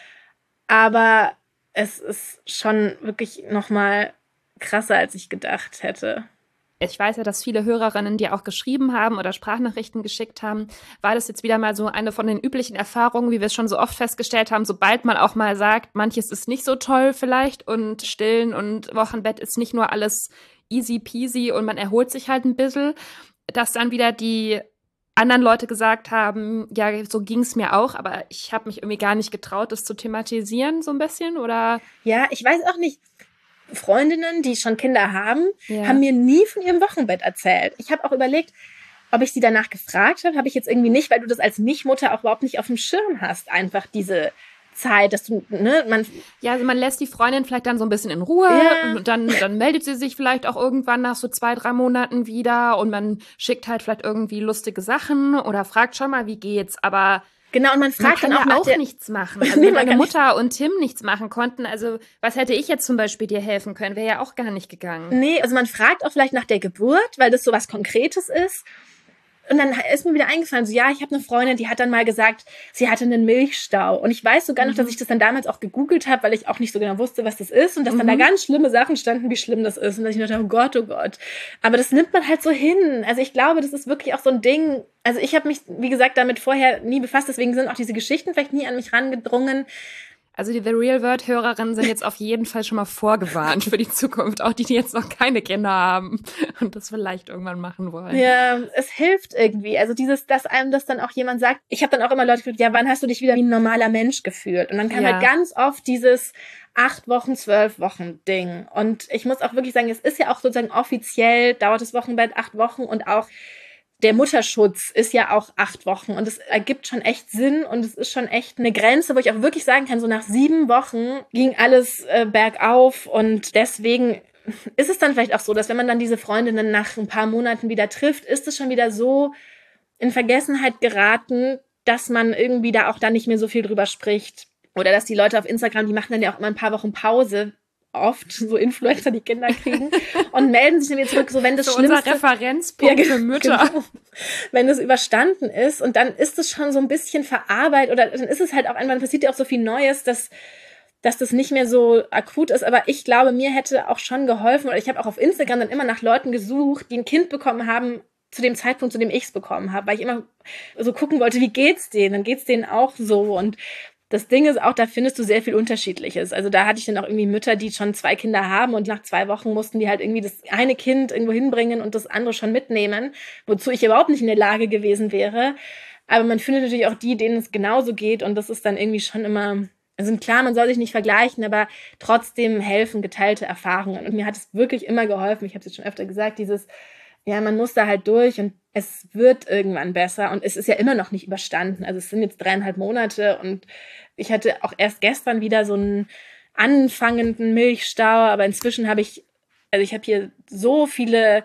Aber es ist schon wirklich nochmal krasser, als ich gedacht hätte. Ich weiß ja, dass viele Hörerinnen dir auch geschrieben haben oder Sprachnachrichten geschickt haben. War das jetzt wieder mal so eine von den üblichen Erfahrungen, wie wir es schon so oft festgestellt haben, sobald man auch mal sagt, manches ist nicht so toll vielleicht und Stillen und Wochenbett ist nicht nur alles easy peasy und man erholt sich halt ein bisschen, dass dann wieder die anderen Leute gesagt haben, ja, so ging es mir auch, aber ich habe mich irgendwie gar nicht getraut, das zu thematisieren, so ein bisschen, oder? Ja, ich weiß auch nicht. Freundinnen, die schon Kinder haben, ja. haben mir nie von ihrem Wochenbett erzählt. Ich habe auch überlegt, ob ich sie danach gefragt habe, habe ich jetzt irgendwie nicht, weil du das als Nichtmutter auch überhaupt nicht auf dem Schirm hast, einfach diese Zeit, dass du, ne, man... Ja, also man lässt die Freundin vielleicht dann so ein bisschen in Ruhe ja. und dann, dann meldet sie sich vielleicht auch irgendwann nach so zwei, drei Monaten wieder und man schickt halt vielleicht irgendwie lustige Sachen oder fragt schon mal, wie geht's, aber... Genau, und man fragt man dann auch, ja auch der... nichts machen. Also wenn meine Mutter und Tim nichts machen konnten, also was hätte ich jetzt zum Beispiel dir helfen können? Wäre ja auch gar nicht gegangen. Nee, also man fragt auch vielleicht nach der Geburt, weil das so was Konkretes ist. Und dann ist mir wieder eingefallen, so ja, ich habe eine Freundin, die hat dann mal gesagt, sie hatte einen Milchstau. Und ich weiß sogar noch, mhm. dass ich das dann damals auch gegoogelt habe, weil ich auch nicht so genau wusste, was das ist. Und dass mhm. dann da ganz schlimme Sachen standen, wie schlimm das ist. Und dass ich dachte, oh Gott, oh Gott. Aber das nimmt man halt so hin. Also ich glaube, das ist wirklich auch so ein Ding. Also ich habe mich, wie gesagt, damit vorher nie befasst. Deswegen sind auch diese Geschichten vielleicht nie an mich rangedrungen. Also die The Real World-Hörerinnen sind jetzt auf jeden Fall schon mal vorgewarnt für die Zukunft, auch die, die jetzt noch keine Kinder haben und das vielleicht irgendwann machen wollen. Ja, es hilft irgendwie. Also dieses, dass einem das dann auch jemand sagt. Ich habe dann auch immer Leute gefragt, ja, wann hast du dich wieder wie ein normaler Mensch gefühlt? Und dann kam ja. halt ganz oft dieses acht Wochen, zwölf Wochen Ding. Und ich muss auch wirklich sagen, es ist ja auch sozusagen offiziell, dauert das Wochenbett acht Wochen und auch der Mutterschutz ist ja auch acht Wochen und es ergibt schon echt Sinn und es ist schon echt eine Grenze, wo ich auch wirklich sagen kann, so nach sieben Wochen ging alles äh, bergauf und deswegen ist es dann vielleicht auch so, dass wenn man dann diese Freundinnen nach ein paar Monaten wieder trifft, ist es schon wieder so in Vergessenheit geraten, dass man irgendwie da auch dann nicht mehr so viel drüber spricht. Oder dass die Leute auf Instagram, die machen dann ja auch immer ein paar Wochen Pause, oft so Influencer, die Kinder kriegen und melden sich dann wieder zurück, so wenn das so Schlimmste... unser Referenzpunkt ja, für Mütter. Genau, wenn das überstanden ist und dann ist es schon so ein bisschen verarbeitet oder dann ist es halt auch einfach, passiert ja auch so viel Neues, dass, dass das nicht mehr so akut ist, aber ich glaube, mir hätte auch schon geholfen oder ich habe auch auf Instagram dann immer nach Leuten gesucht, die ein Kind bekommen haben, zu dem Zeitpunkt, zu dem ich es bekommen habe, weil ich immer so gucken wollte, wie geht's denen? Dann geht's denen auch so und das Ding ist auch, da findest du sehr viel Unterschiedliches. Also da hatte ich dann auch irgendwie Mütter, die schon zwei Kinder haben und nach zwei Wochen mussten die halt irgendwie das eine Kind irgendwo hinbringen und das andere schon mitnehmen, wozu ich überhaupt nicht in der Lage gewesen wäre. Aber man findet natürlich auch die, denen es genauso geht und das ist dann irgendwie schon immer, also klar, man soll sich nicht vergleichen, aber trotzdem helfen geteilte Erfahrungen. Und mir hat es wirklich immer geholfen, ich habe es jetzt schon öfter gesagt, dieses, ja, man muss da halt durch und es wird irgendwann besser und es ist ja immer noch nicht überstanden. Also es sind jetzt dreieinhalb Monate und ich hatte auch erst gestern wieder so einen anfangenden Milchstau, aber inzwischen habe ich, also ich habe hier so viele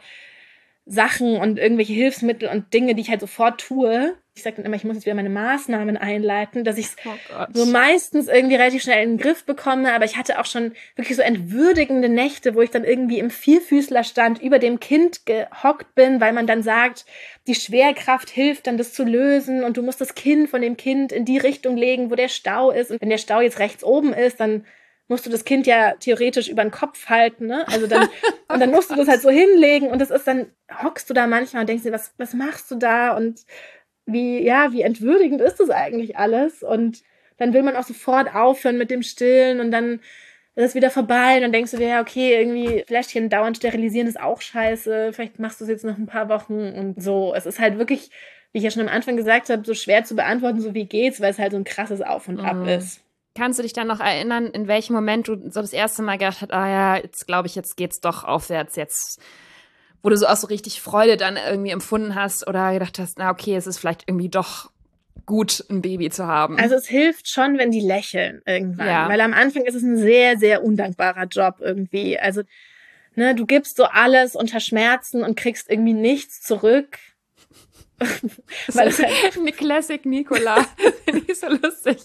Sachen und irgendwelche Hilfsmittel und Dinge, die ich halt sofort tue. Ich sage dann immer, ich muss jetzt wieder meine Maßnahmen einleiten, dass ich es oh so meistens irgendwie relativ schnell in den Griff bekomme. Aber ich hatte auch schon wirklich so entwürdigende Nächte, wo ich dann irgendwie im Vierfüßlerstand über dem Kind gehockt bin, weil man dann sagt, die Schwerkraft hilft dann, das zu lösen und du musst das Kinn von dem Kind in die Richtung legen, wo der Stau ist. Und wenn der Stau jetzt rechts oben ist, dann musst du das Kind ja theoretisch über den Kopf halten, ne? Also dann, und dann musst du das halt so hinlegen und das ist dann, hockst du da manchmal und denkst dir, was, was machst du da und wie, ja, wie entwürdigend ist das eigentlich alles? Und dann will man auch sofort aufhören mit dem Stillen und dann ist es wieder vorbei und dann denkst du dir, ja, okay, irgendwie Fläschchen dauernd sterilisieren ist auch scheiße, vielleicht machst du es jetzt noch ein paar Wochen und so. Es ist halt wirklich, wie ich ja schon am Anfang gesagt habe, so schwer zu beantworten, so wie geht's, weil es halt so ein krasses Auf und Ab Mhm. ist. Kannst du dich dann noch erinnern, in welchem Moment du so das erste Mal gedacht hast, ah ja, jetzt glaube ich, jetzt geht's doch aufwärts, jetzt, wo du so auch so richtig Freude dann irgendwie empfunden hast oder gedacht hast, na okay, es ist vielleicht irgendwie doch gut, ein Baby zu haben. Also es hilft schon, wenn die lächeln irgendwann, Ja. weil am Anfang ist es ein sehr, sehr undankbarer Job irgendwie. Also ne, du gibst so alles unter Schmerzen und kriegst irgendwie nichts zurück. Weil es halt, eine Classic Nicola. Finde ich so lustig.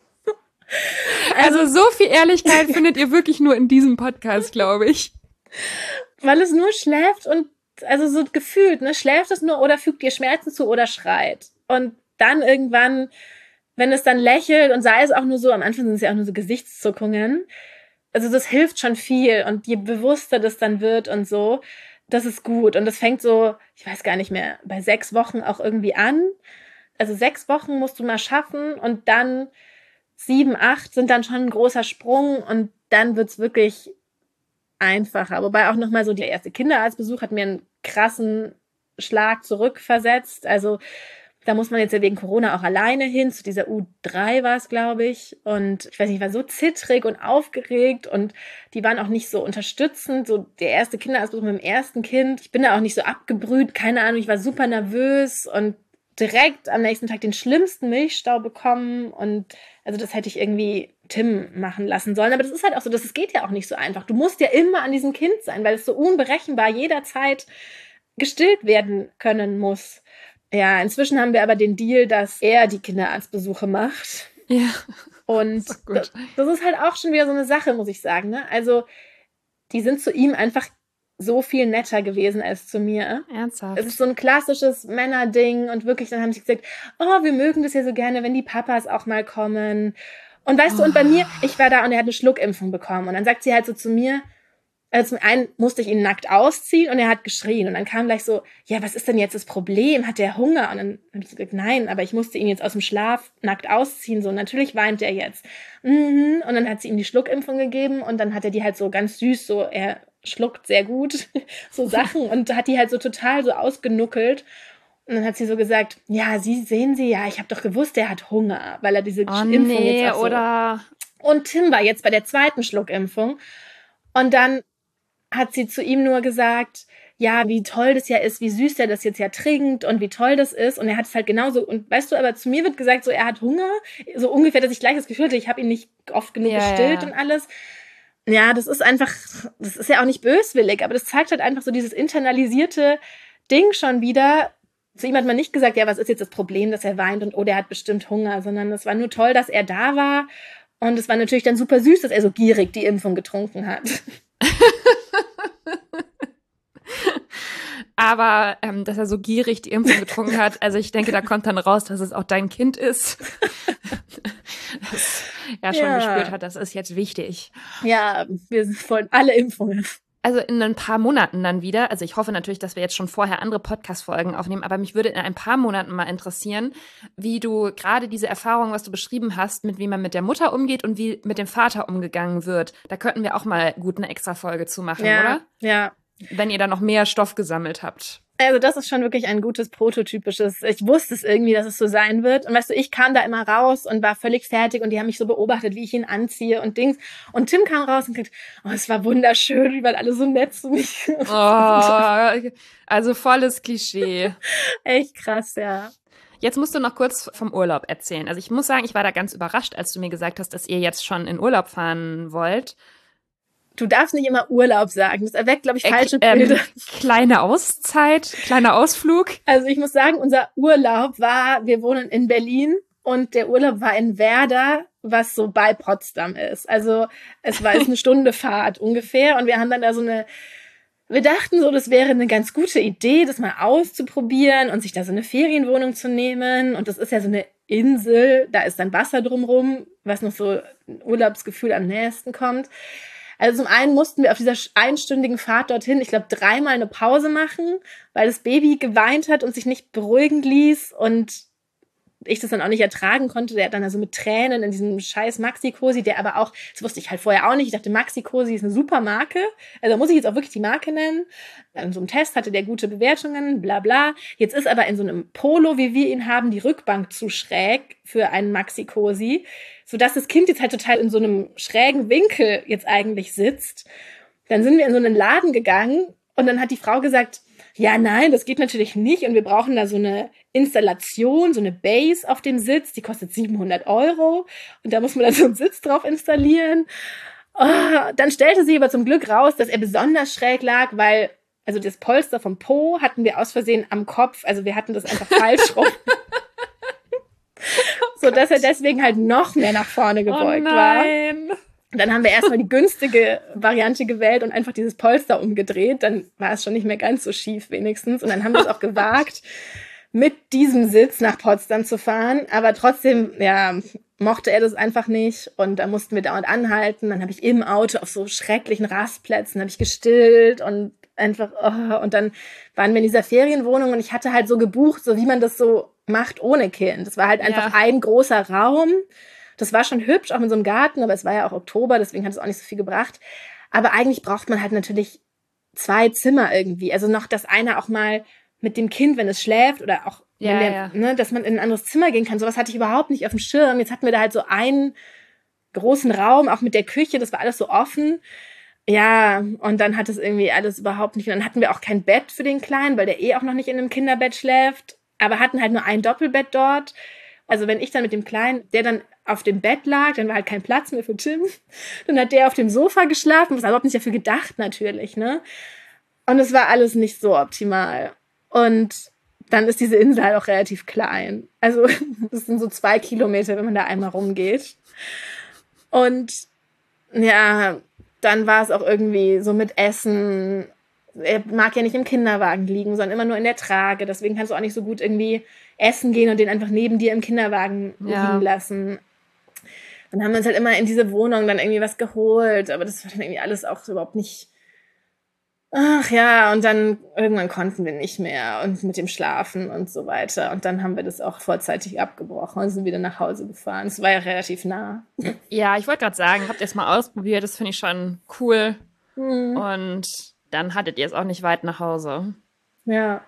Also so viel Ehrlichkeit findet ihr wirklich nur in diesem Podcast, glaube ich. weil es nur schläft und also so gefühlt, ne, schläft es nur oder fügt dir Schmerzen zu oder schreit. Und dann irgendwann, wenn es dann lächelt und sei es auch nur so, am Anfang sind es ja auch nur so Gesichtszuckungen, also das hilft schon viel und je bewusster das dann wird und so, das ist gut. Und das fängt so, ich weiß gar nicht mehr, bei sechs Wochen auch irgendwie an. Also sechs Wochen musst du mal schaffen und dann sieben, acht sind dann schon ein großer Sprung und dann wird's wirklich einfacher. Wobei auch nochmal so der erste Kinderarztbesuch hat mir einen krassen Schlag zurückversetzt. Also da muss man jetzt ja wegen Corona auch alleine hin. Zu dieser U drei war es, glaube ich. Und ich weiß nicht, ich war so zittrig und aufgeregt und die waren auch nicht so unterstützend. So der erste Kinderarztbesuch mit dem ersten Kind. Ich bin da auch nicht so abgebrüht. Keine Ahnung, ich war super nervös und direkt am nächsten Tag den schlimmsten Milchstau bekommen. Und also das hätte ich irgendwie Tim machen lassen sollen. Aber das ist halt auch so, das geht ja auch nicht so einfach. Du musst ja immer an diesem Kind sein, weil es so unberechenbar jederzeit gestillt werden können muss. Ja, inzwischen haben wir aber den Deal, dass er die Kinderarztbesuche macht. Ja. Und Das ist gut. das, das ist halt auch schon wieder so eine Sache, muss ich sagen. Ne? Also die sind zu ihm einfach so viel netter gewesen als zu mir. Ernsthaft. Es ist so ein klassisches Männerding und wirklich, dann haben sie gesagt, oh, wir mögen das ja so gerne, wenn die Papas auch mal kommen. Und weißt du, und bei mir, ich war da und er hat eine Schluckimpfung bekommen. Und dann sagt sie halt so zu mir, also zum einen musste ich ihn nackt ausziehen und er hat geschrien. Und dann kam gleich so, ja, was ist denn jetzt das Problem? Hat der Hunger? Und dann habe ich gesagt, nein, aber ich musste ihn jetzt aus dem Schlaf nackt ausziehen. So, natürlich weint er jetzt. Mhm. Und dann hat sie ihm die Schluckimpfung gegeben und dann hat er die halt so ganz süß, so, er schluckt sehr gut, so Sachen und hat die halt so total so ausgenuckelt. Und dann hat sie so gesagt, ja, Sie sehen Sie, ja, ich habe doch gewusst, der hat Hunger, weil er diese Oh Impfung nee, jetzt auch so. oder Und Tim war jetzt bei der zweiten Schluckimpfung. Und dann hat sie zu ihm nur gesagt, ja, wie toll das ja ist, wie süß er das jetzt ja trinkt und wie toll das ist. Und er hat es halt genauso. Und weißt du, aber zu mir wird gesagt, so er hat Hunger. So ungefähr, dass ich gleich das Gefühl hatte, ich habe ihn nicht oft genug Ja, gestillt ja. und alles. Ja, das ist einfach, das ist ja auch nicht böswillig, aber das zeigt halt einfach so dieses internalisierte Ding schon wieder. Zu ihm hat man nicht gesagt, ja, was ist jetzt das Problem, dass er weint und oh, der hat bestimmt Hunger, sondern es war nur toll, dass er da war. Und es war natürlich dann super süß, dass er so gierig die Impfung getrunken hat. Aber ähm, dass er so gierig die Impfung getrunken hat, also ich denke, da kommt dann raus, dass es auch dein Kind ist. Das er schon Ja. gespürt hat, das ist jetzt wichtig. Ja, wir wollen alle Impfungen. Also in ein paar Monaten dann wieder, also ich hoffe natürlich, dass wir jetzt schon vorher andere Podcast-Folgen aufnehmen, aber mich würde in ein paar Monaten mal interessieren, wie du gerade diese Erfahrung, was du beschrieben hast, mit wie man mit der Mutter umgeht und wie mit dem Vater umgegangen wird. Da könnten wir auch mal gut eine extra Folge zu machen, Ja, oder? ja. Wenn ihr da noch mehr Stoff gesammelt habt. Also das ist schon wirklich ein gutes prototypisches. Ich wusste es irgendwie, dass es so sein wird. Und weißt du, ich kam da immer raus und war völlig fertig und die haben mich so beobachtet, wie ich ihn anziehe und Dings. Und Tim kam raus und gesagt, oh, es war wunderschön, die waren alle so nett zu mir. Oh, also volles Klischee. Echt krass, ja. Jetzt musst du noch kurz vom Urlaub erzählen. Also ich muss sagen, ich war da ganz überrascht, als du mir gesagt hast, dass ihr jetzt schon in Urlaub fahren wollt. Du darfst nicht immer Urlaub sagen. Das erweckt, glaube ich, falsche Äh, Bilder. ähm, kleine Auszeit, kleiner Ausflug. Also ich muss sagen, unser Urlaub war, wir wohnen in Berlin und der Urlaub war in Werder, was so bei Potsdam ist. Also es war jetzt eine Stunde Fahrt ungefähr und wir haben dann da so eine, wir dachten so, das wäre eine ganz gute Idee, das mal auszuprobieren und sich da so eine Ferienwohnung zu nehmen. Und das ist ja so eine Insel, da ist dann Wasser drumrum, was noch so ein Urlaubsgefühl am nächsten kommt. Also zum einen mussten wir auf dieser einstündigen Fahrt dorthin, ich glaube, dreimal eine Pause machen, weil das Baby geweint hat und sich nicht beruhigen ließ und ich das dann auch nicht ertragen konnte. Der hat dann also mit Tränen in diesem scheiß Maxi-Cosi, der aber auch, das wusste ich halt vorher auch nicht, ich dachte, Maxi-Cosi ist eine super Marke, also da muss ich jetzt auch wirklich die Marke nennen. In so einem Test hatte der gute Bewertungen, bla bla. Jetzt ist aber in so einem Polo, wie wir ihn haben, die Rückbank zu schräg für einen Maxi-Cosi, sodass das Kind jetzt halt total in so einem schrägen Winkel jetzt eigentlich sitzt. Dann sind wir in so einen Laden gegangen und dann hat die Frau gesagt, ja, nein, das geht natürlich nicht und wir brauchen da so eine Installation, so eine Base auf dem Sitz, die kostet siebenhundert Euro und da muss man dann so einen Sitz drauf installieren. Oh, dann stellte sich aber zum Glück raus, dass er besonders schräg lag, weil, also das Polster vom Po hatten wir aus Versehen am Kopf, also wir hatten das einfach falsch rum. So dass er deswegen halt noch mehr nach vorne gebeugt oh nein. war. Dann haben wir erstmal die günstige Variante gewählt und einfach dieses Polster umgedreht. Dann war es schon nicht mehr ganz so schief wenigstens. Und dann haben wir es auch gewagt, mit diesem Sitz nach Potsdam zu fahren. Aber trotzdem, ja, mochte er das einfach nicht. Und da mussten wir dauernd anhalten. Dann habe ich im Auto auf so schrecklichen Rastplätzen, habe ich gestillt und einfach, oh. Und dann waren wir in dieser Ferienwohnung und ich hatte halt so gebucht, so wie man das so macht ohne Kind. Das war halt einfach ja. ein großer Raum. Das war schon hübsch, auch mit so einem Garten, aber es war ja auch Oktober, deswegen hat es auch nicht so viel gebracht. Aber eigentlich braucht man halt natürlich zwei Zimmer irgendwie. Also noch, dass einer auch mal mit dem Kind, wenn es schläft oder auch, ja, wenn der, ja. ne, dass man in ein anderes Zimmer gehen kann. Sowas hatte ich überhaupt nicht auf dem Schirm. Jetzt hatten wir da halt so einen großen Raum, auch mit der Küche, das war alles so offen. Ja, und dann hat es irgendwie alles überhaupt nicht. Und dann hatten wir auch kein Bett für den Kleinen, weil der eh auch noch nicht in einem Kinderbett schläft. Aber hatten halt nur ein Doppelbett dort. Also wenn ich dann mit dem Kleinen, der dann auf dem Bett lag, dann war halt kein Platz mehr für Tim. Dann hat der auf dem Sofa geschlafen, was überhaupt nicht dafür gedacht natürlich, ne? Und es war alles nicht so optimal. Und dann ist diese Insel halt auch relativ klein. Also das sind so zwei Kilometer, wenn man da einmal rumgeht. Und ja, dann war es auch irgendwie so mit Essen. Er mag ja nicht im Kinderwagen liegen, sondern immer nur in der Trage. Deswegen kannst du auch nicht so gut irgendwie essen gehen und den einfach neben dir im Kinderwagen ja. liegen lassen. Dann haben wir uns halt immer in diese Wohnung dann irgendwie was geholt. Aber das war dann irgendwie alles auch überhaupt nicht... Ach ja, und dann irgendwann konnten wir nicht mehr und mit dem Schlafen und so weiter. Und dann haben wir das auch vorzeitig abgebrochen und sind wieder nach Hause gefahren. Es war ja relativ nah. Ja, ich wollte gerade sagen, habt ihr es mal ausprobiert, das finde ich schon cool. Hm. Und dann hattet ihr es auch nicht weit nach Hause. Ja,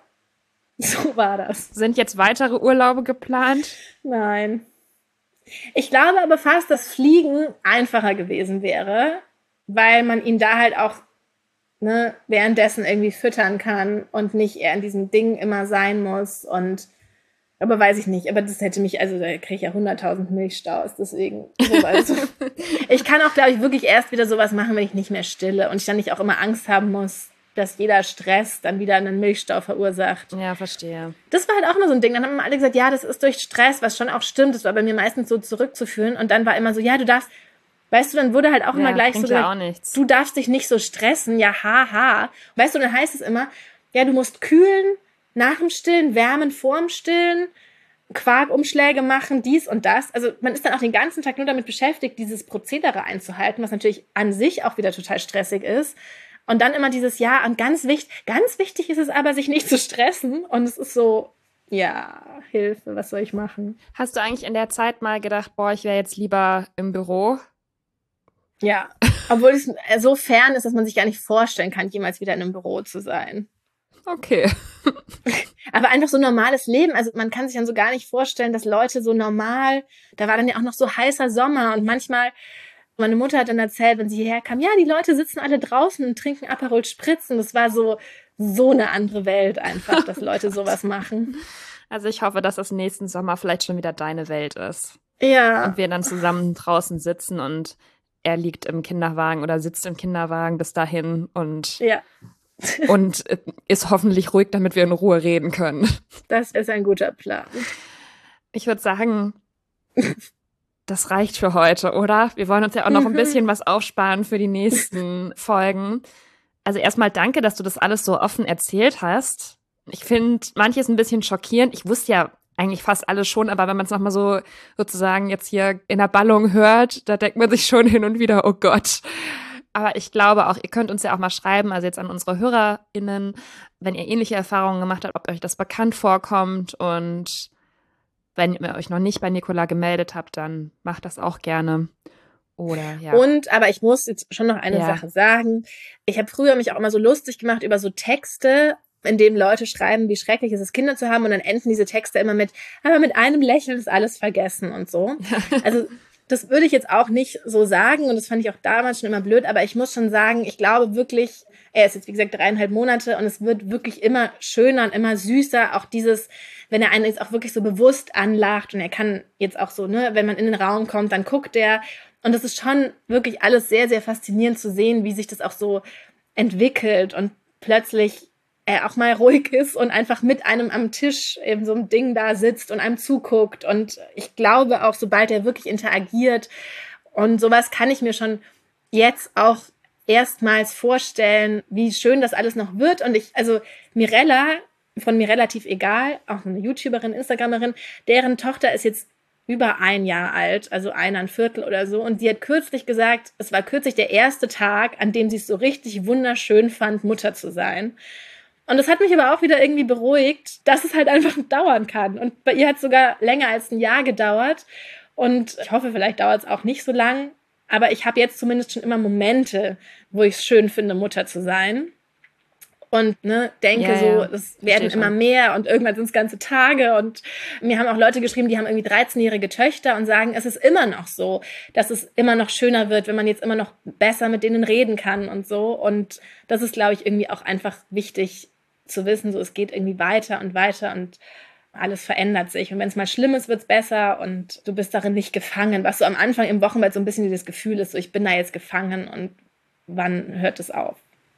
so war das. Sind jetzt weitere Urlaube geplant? Nein. Ich glaube aber fast, dass Fliegen einfacher gewesen wäre, weil man ihn da halt auch ne, währenddessen irgendwie füttern kann und nicht eher in diesem Ding immer sein muss. Und aber weiß ich nicht. Aber das hätte mich, also da kriege ich ja hunderttausend Milchstaus. Deswegen, so, also, ich kann auch, glaube ich, wirklich erst wieder sowas machen, wenn ich nicht mehr stille und ich dann nicht auch immer Angst haben muss, dass jeder Stress dann wieder einen Milchstau verursacht. Ja, verstehe. Das war halt auch immer so ein Ding. Dann haben immer alle gesagt, ja, das ist durch Stress, was schon auch stimmt. Das war bei mir meistens so zurückzuführen. Und dann war immer so, ja, du darfst, weißt du, dann wurde halt auch ja, immer gleich so gesagt, auch nichts. Du darfst dich nicht so stressen, ja, haha. Weißt du, dann heißt es immer, ja, du musst kühlen, nach dem Stillen, wärmen vor dem Stillen, Quarkumschläge machen, dies und das. Also man ist dann auch den ganzen Tag nur damit beschäftigt, dieses Prozedere einzuhalten, was natürlich an sich auch wieder total stressig ist. Und dann immer dieses Ja, und ganz wichtig, ganz wichtig ist es aber, sich nicht zu stressen. Und es ist so, ja, Hilfe, was soll ich machen? Hast du eigentlich in der Zeit mal gedacht, boah, ich wäre jetzt lieber im Büro? Ja, obwohl es so fern ist, dass man sich gar nicht vorstellen kann, jemals wieder in einem Büro zu sein. Okay. Aber einfach so normales Leben, also man kann sich dann so gar nicht vorstellen, dass Leute so normal, da war dann ja auch noch so heißer Sommer und manchmal, meine Mutter hat dann erzählt, wenn sie hierher kam, ja, die Leute sitzen alle draußen und trinken Aperol Spritz und das war so, so eine andere Welt einfach, dass Leute sowas machen. Also ich hoffe, dass das nächsten Sommer vielleicht schon wieder deine Welt ist. Ja. Und wir dann zusammen draußen sitzen und er liegt im Kinderwagen oder sitzt im Kinderwagen bis dahin und ja. und ist hoffentlich ruhig, damit wir in Ruhe reden können. Das ist ein guter Plan. Ich würde sagen, das reicht für heute, oder? Wir wollen uns ja auch noch ein bisschen was aufsparen für die nächsten Folgen. Also erstmal danke, dass du das alles so offen erzählt hast. Ich finde manches ein bisschen schockierend. Ich wusste ja Eigentlich fast alle schon, aber wenn man es nochmal so sozusagen jetzt hier in der Ballung hört, da denkt man sich schon hin und wieder, oh Gott. Aber ich glaube auch, ihr könnt uns ja auch mal schreiben, also jetzt an unsere HörerInnen, wenn ihr ähnliche Erfahrungen gemacht habt, ob euch das bekannt vorkommt, und wenn ihr euch noch nicht bei Nicola gemeldet habt, dann macht das auch gerne. Oder, ja. Und, aber ich muss jetzt schon noch eine ja. Sache sagen. Ich habe früher mich auch immer so lustig gemacht über so Texte, in dem Leute schreiben, wie schrecklich es ist, Kinder zu haben, und dann enden diese Texte immer mit, aber mit einem Lächeln ist alles vergessen und so. Also das würde ich jetzt auch nicht so sagen, und das fand ich auch damals schon immer blöd, aber ich muss schon sagen, ich glaube wirklich, er ist jetzt wie gesagt dreieinhalb Monate und es wird wirklich immer schöner und immer süßer, auch dieses, wenn er einen jetzt auch wirklich so bewusst anlacht, und er kann jetzt auch so, ne, wenn man in den Raum kommt, dann guckt er, und das ist schon wirklich alles sehr, sehr faszinierend zu sehen, wie sich das auch so entwickelt und plötzlich er auch mal ruhig ist und einfach mit einem am Tisch eben so ein Ding da sitzt und einem zuguckt. Und ich glaube auch, sobald er wirklich interagiert und sowas, kann ich mir schon jetzt auch erstmals vorstellen, wie schön das alles noch wird. Und ich, also Mirella, von mir relativ egal, auch eine YouTuberin, Instagramerin, deren Tochter ist jetzt über ein Jahr alt, also ein Viertel oder so. Und sie hat kürzlich gesagt, es war kürzlich der erste Tag, an dem sie es so richtig wunderschön fand, Mutter zu sein. Und das hat mich aber auch wieder irgendwie beruhigt, dass es halt einfach dauern kann. Und bei ihr hat es sogar länger als ein Jahr gedauert. Und ich hoffe, vielleicht dauert es auch nicht so lang. Aber ich habe jetzt zumindest schon immer Momente, wo ich es schön finde, Mutter zu sein. Und ne, denke ja, so, ja. es werden immer mehr und irgendwann sind es ganze Tage. Und mir haben auch Leute geschrieben, die haben irgendwie dreizehnjährige Töchter und sagen, es ist immer noch so, dass es immer noch schöner wird, wenn man jetzt immer noch besser mit denen reden kann und so. Und das ist, glaube ich, irgendwie auch einfach wichtig zu wissen, so es geht irgendwie weiter und weiter und alles verändert sich. Und wenn es mal schlimm ist, wird es besser und du bist darin nicht gefangen. Was so am Anfang im Wochenbett so ein bisschen dieses Gefühl ist, so ich bin da jetzt gefangen und wann hört es auf?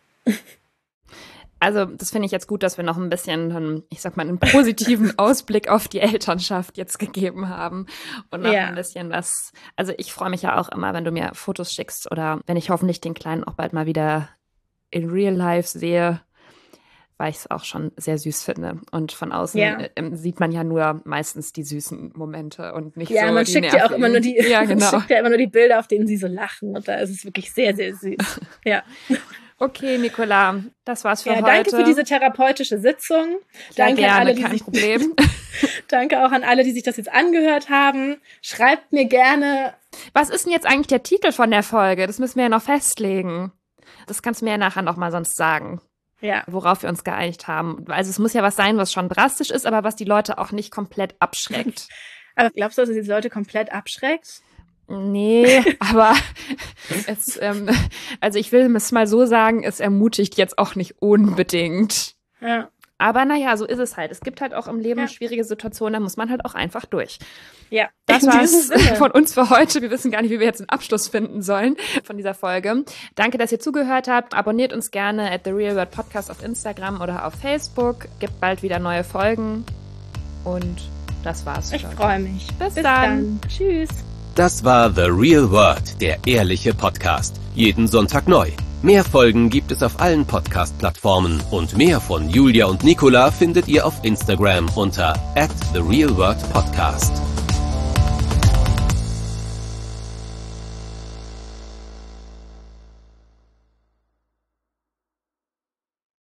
Also das finde ich jetzt gut, dass wir noch ein bisschen, ich sag mal, einen positiven Ausblick auf die Elternschaft jetzt gegeben haben und noch ja. ein bisschen was. Also ich freue mich ja auch immer, wenn du mir Fotos schickst oder wenn ich hoffentlich den Kleinen auch bald mal wieder in Real Life sehe, weil ich es auch schon sehr süß finde. Und von außen ja. äh, sieht man ja nur meistens die süßen Momente und nicht ja, so man die schickt ja auch immer nur die, ja, genau. man schickt ja immer nur die Bilder, auf denen sie so lachen. Und da ist es wirklich sehr, sehr süß. Ja. Okay, Nicola, das war's für ja, heute. Danke für diese therapeutische Sitzung. Ja, danke gerne, an alle, die kein sich, Problem. Danke auch an alle, die sich das jetzt angehört haben. Schreibt mir gerne. Was ist denn jetzt eigentlich der Titel von der Folge? Das müssen wir ja noch festlegen. Das kannst du mir ja nachher noch mal sonst sagen. Ja. Worauf wir uns geeinigt haben. Also es muss ja was sein, was schon drastisch ist, aber was die Leute auch nicht komplett abschreckt. Aber glaubst du, dass es die Leute komplett abschreckt? Nee, aber es, ähm, also ich will es mal so sagen, es ermutigt jetzt auch nicht unbedingt. Ja. Aber naja, so ist es halt. Es gibt halt auch im Leben ja. schwierige Situationen, da muss man halt auch einfach durch. Ja. Das war's von uns für heute. Wir wissen gar nicht, wie wir jetzt einen Abschluss finden sollen von dieser Folge. Danke, dass ihr zugehört habt. Abonniert uns gerne at The Real World Podcast auf Instagram oder auf Facebook. Gibt bald wieder neue Folgen. Und das war's. Ich freue mich. Bis, Bis dann. dann. Tschüss. Das war The Real World, der ehrliche Podcast. Jeden Sonntag neu. Mehr Folgen gibt es auf allen Podcast-Plattformen und mehr von Julia und Nicola findet ihr auf Instagram unter at The Real World Podcast.